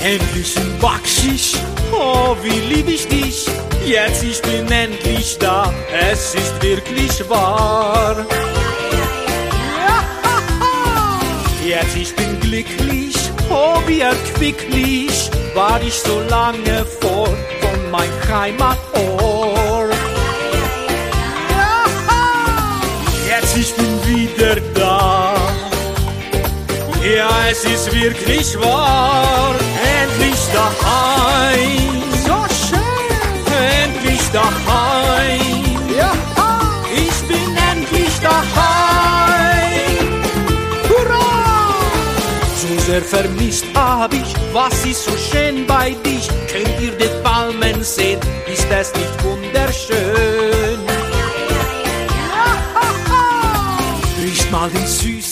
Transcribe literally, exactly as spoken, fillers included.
Endlich ein Backschisch, oh, wie lieb ich dich. Jetzt ich bin endlich da, es ist wirklich wahr. Jetzt ich bin glücklich, oh, wie erquicklich war ich so lange fort von mein Heimatort. Jetzt ich bin wieder da, ja, es ist wirklich wahr. Endlich daheim, so schön, endlich daheim, ja, ich bin endlich daheim. Hurra! So sehr vermisst hab ich, was ist so schön bei dich? Könnt ihr die Palmen sehen, ist das nicht wunderschön? Riecht mal den süßen